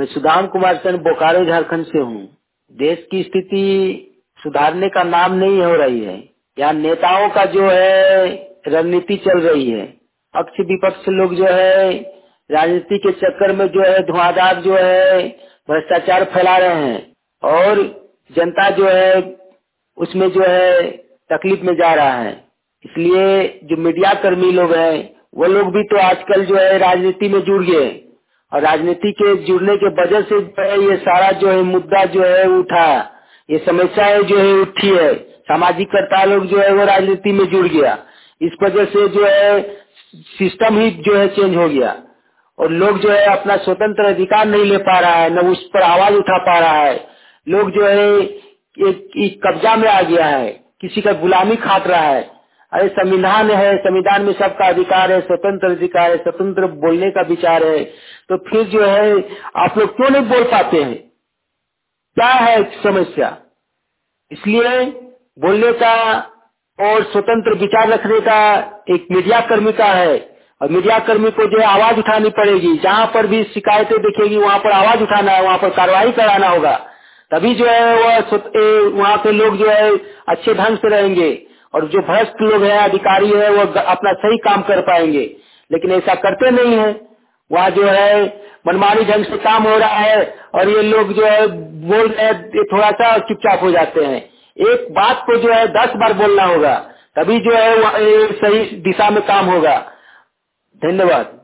मैं सुदाम कुमार सेन बोकारो झारखंड से हूँ। देश की स्थिति सुधारने का नाम नहीं हो रही है। यहाँ नेताओं का जो है रणनीति चल रही है। पक्ष विपक्ष लोग जो है राजनीति के चक्कर में जो है धुआंधार जो है भ्रष्टाचार फैला रहे हैं और जनता जो है उसमें जो है तकलीफ में जा रहा है। इसलिए जो मीडिया कर्मी लोग हैं वो लोग भी तो आजकल जो है राजनीति में जुड़ गए और राजनीति के जुड़ने के वजह से जो है ये सारा जो है मुद्दा जो है उठा, ये समस्याएं जो है उठी है। सामाजिक कर्ता लोग जो है वो राजनीति में जुड़ गया। इस वजह से जो है सिस्टम ही जो है चेंज हो गया और लोग जो है अपना स्वतंत्र अधिकार नहीं ले पा रहा है, न उस पर आवाज उठा पा रहा है। लोग जो है एक कब्जा में आ गया है, किसी का गुलामी खाट रहा है। अरे संविधान है, संविधान में सबका अधिकार है, स्वतंत्र अधिकार है, स्वतंत्र बोलने का विचार है, तो फिर जो है आप लोग क्यों नहीं बोल पाते हैं? क्या है समस्या? इसलिए बोलने का और स्वतंत्र विचार रखने का एक मीडिया कर्मी का है और मीडिया कर्मी को जो है आवाज उठानी पड़ेगी। जहाँ पर भी शिकायतें दिखेगी वहाँ पर आवाज उठाना है, वहाँ पर कार्रवाई कराना होगा। तभी जो है वहाँ के लोग जो है अच्छे ढंग से रहेंगे और जो भ्रष्ट लोग हैं, अधिकारी है, वो अपना सही काम कर पाएंगे। लेकिन ऐसा करते नहीं है। वहाँ जो है मनमानी ढंग से काम हो रहा है और ये लोग जो है बोल रहे हैं थोड़ा सा चुपचाप हो जाते हैं। एक बात को जो है 10 बार बोलना होगा, तभी जो है सही दिशा में काम होगा। धन्यवाद।